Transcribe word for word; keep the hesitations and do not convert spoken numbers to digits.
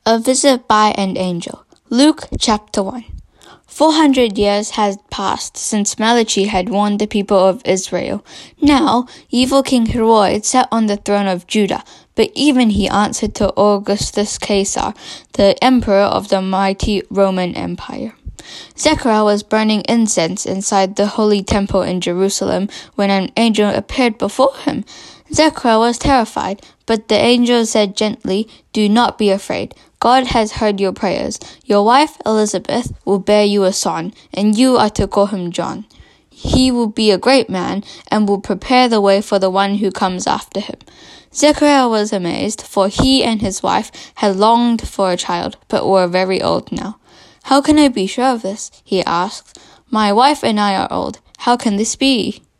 A visit by an angel. Luke chapter one. Four hundred years had passed since Malachi had warned the people of Israel. Now, evil King Herod sat on the throne of Judah, but even he answered to Augustus Caesar, the emperor of the mighty Roman Empire. Zechariah was burning incense inside the holy temple in Jerusalem when an angel appeared before him. Zechariah was terrified, but the angel said gently, "Do not be afraid. God has heard your prayers. Your wife, Elizabeth, will bear you a son, and you are to call him John. He will be a great man and will prepare the way for the one who comes after him." Zechariah was amazed, for he and his wife had longed for a child, but were very old now. "How can I be sure of this?" he asked. "My wife and I are old. How can this be?"